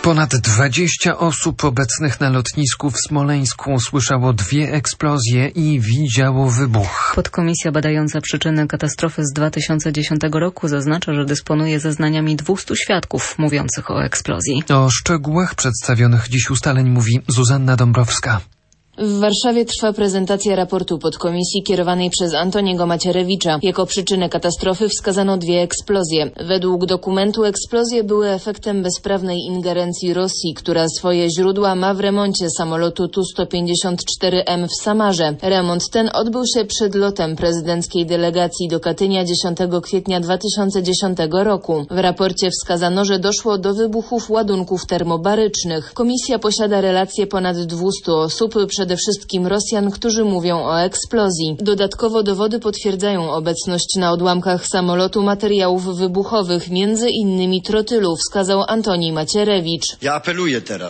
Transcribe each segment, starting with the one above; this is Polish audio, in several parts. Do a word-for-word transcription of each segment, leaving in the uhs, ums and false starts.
Ponad dwadzieścia osób obecnych na lotnisku w Smoleńsku usłyszało dwie eksplozje i widziało wybuch. Podkomisja badająca przyczyny katastrofy z dwa tysiące dziesiątego roku zaznacza, że dysponuje zeznaniami dwustu świadków mówiących o eksplozji. O szczegółach przedstawionych dziś ustaleń mówi Zuzanna Dąbrowska. W Warszawie trwa prezentacja raportu podkomisji kierowanej przez Antoniego Macierewicza. Jako przyczynę katastrofy wskazano dwie eksplozje. Według dokumentu eksplozje były efektem bezprawnej ingerencji Rosji, która swoje źródła ma w remoncie samolotu Tu sto pięćdziesiąt cztery M w Samarze. Remont ten odbył się przed lotem prezydenckiej delegacji do Katynia dziesiątego kwietnia dwa tysiące dziesiątego roku. W raporcie wskazano, że doszło do wybuchów ładunków termobarycznych. Komisja posiada relacje ponad dwustu osób, przed Przede wszystkim Rosjan, którzy mówią o eksplozji. Dodatkowo dowody potwierdzają obecność na odłamkach samolotu materiałów wybuchowych, między innymi trotylu, wskazał Antoni Macierewicz. Ja apeluję teraz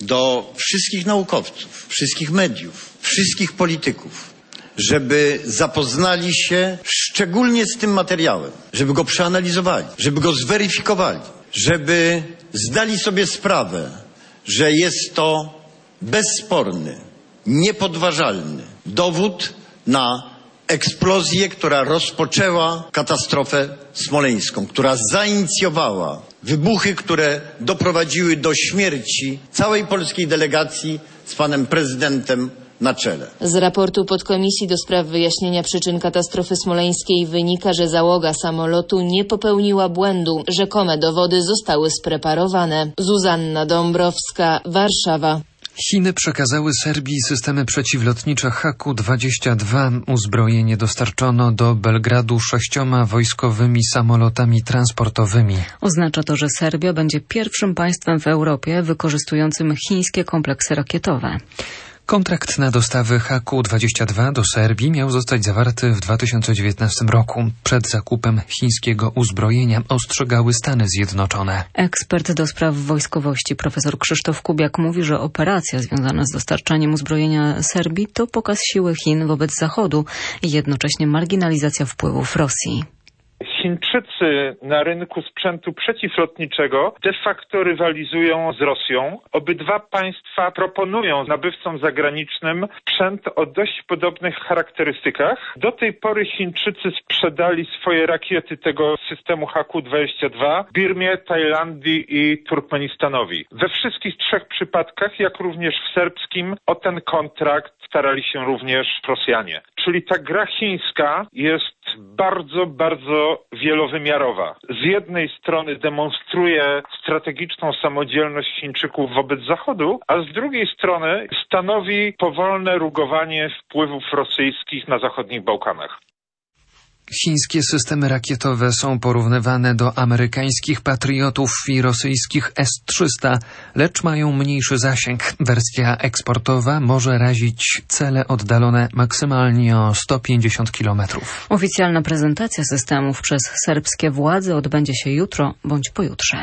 do wszystkich naukowców, wszystkich mediów, wszystkich polityków, żeby zapoznali się szczególnie z tym materiałem, żeby go przeanalizowali, żeby go zweryfikowali, żeby zdali sobie sprawę, że jest to bezsporny, niepodważalny dowód na eksplozję, która rozpoczęła katastrofę smoleńską, która zainicjowała wybuchy, które doprowadziły do śmierci całej polskiej delegacji z panem prezydentem na czele. Z raportu podkomisji do spraw wyjaśnienia przyczyn katastrofy smoleńskiej wynika, że załoga samolotu nie popełniła błędu. Rzekome dowody zostały spreparowane. Zuzanna Dąbrowska, Warszawa. Chiny przekazały Serbii systemy przeciwlotnicze H Q dwadzieścia dwa. Uzbrojenie dostarczono do Belgradu sześcioma wojskowymi samolotami transportowymi. Oznacza to, że Serbia będzie pierwszym państwem w Europie wykorzystującym chińskie kompleksy rakietowe. Kontrakt na dostawy H Q dwadzieścia dwa do Serbii miał zostać zawarty w dwa tysiące dziewiętnastym roku. Przed zakupem chińskiego uzbrojenia ostrzegały Stany Zjednoczone. Ekspert do spraw wojskowości profesor Krzysztof Kubiak mówi, że operacja związana z dostarczaniem uzbrojenia Serbii to pokaz siły Chin wobec Zachodu i jednocześnie marginalizacja wpływów Rosji. Chińczycy na rynku sprzętu przeciwlotniczego de facto rywalizują z Rosją. Obydwa państwa proponują nabywcom zagranicznym sprzęt o dość podobnych charakterystykach. Do tej pory Chińczycy sprzedali swoje rakiety tego systemu H Q dwadzieścia dwa Birmie, Tajlandii i Turkmenistanowi. We wszystkich trzech przypadkach, jak również w serbskim, o ten kontrakt starali się również Rosjanie. Czyli ta gra chińska jest bardzo, bardzo wielowymiarowa. Z jednej strony demonstruje strategiczną samodzielność Chińczyków wobec Zachodu, a z drugiej strony stanowi powolne rugowanie wpływów rosyjskich na zachodnich Bałkanach. Chińskie systemy rakietowe są porównywane do amerykańskich Patriotów i rosyjskich S trzysta, lecz mają mniejszy zasięg. Wersja eksportowa może razić cele oddalone maksymalnie o sto pięćdziesiąt kilometrów. Oficjalna prezentacja systemów przez serbskie władze odbędzie się jutro bądź pojutrze.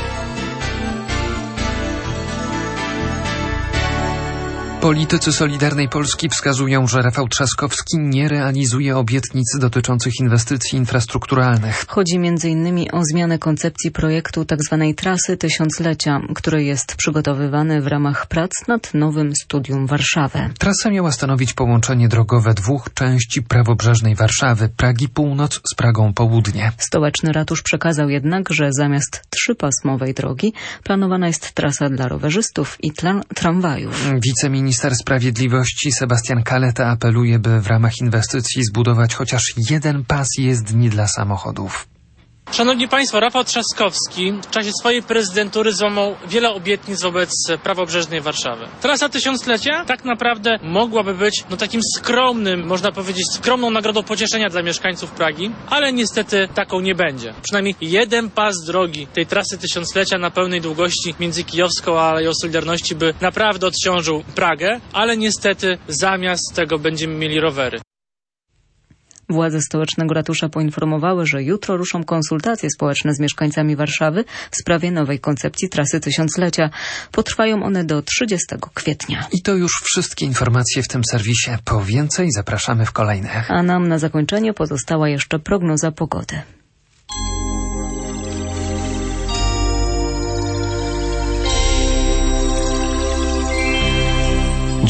Politycy Solidarnej Polski wskazują, że Rafał Trzaskowski nie realizuje obietnic dotyczących inwestycji infrastrukturalnych. Chodzi między innymi o zmianę koncepcji projektu tzw. Trasy Tysiąclecia, który jest przygotowywany w ramach prac nad nowym studium Warszawy. Trasa miała stanowić połączenie drogowe dwóch części prawobrzeżnej Warszawy, Pragi Północ z Pragą Południe. Stołeczny ratusz przekazał jednak, że zamiast trzypasmowej drogi planowana jest trasa dla rowerzystów i tra- tramwajów. Wiceminister Minister Sprawiedliwości Sebastian Kaleta apeluje, by w ramach inwestycji zbudować chociaż jeden pas jezdni dla samochodów. Szanowni Państwo, Rafał Trzaskowski w czasie swojej prezydentury złamał wiele obietnic wobec prawobrzeżnej Warszawy. Trasa Tysiąclecia tak naprawdę mogłaby być no, takim skromnym, można powiedzieć, skromną nagrodą pocieszenia dla mieszkańców Pragi, ale niestety taką nie będzie. Przynajmniej jeden pas drogi tej trasy Tysiąclecia na pełnej długości między Kijowską a Aleją Solidarności by naprawdę odciążył Pragę, ale niestety zamiast tego będziemy mieli rowery. Władze stołecznego ratusza poinformowały, że jutro ruszą konsultacje społeczne z mieszkańcami Warszawy w sprawie nowej koncepcji trasy Tysiąclecia. Potrwają one do trzydziestego kwietnia. I to już wszystkie informacje w tym serwisie. Po więcej zapraszamy w kolejnych. A nam na zakończenie pozostała jeszcze prognoza pogody.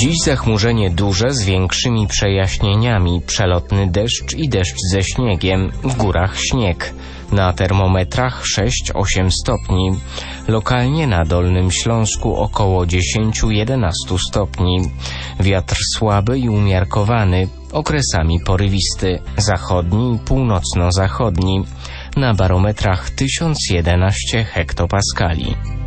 Dziś zachmurzenie duże z większymi przejaśnieniami, przelotny deszcz i deszcz ze śniegiem, w górach śnieg. Na termometrach sześć osiem stopni. Lokalnie na Dolnym Śląsku około dziesięć jedenaście stopni. Wiatr słaby i umiarkowany, okresami porywisty, zachodni i północno-zachodni. Na barometrach tysiąc jedenaście hektopaskali.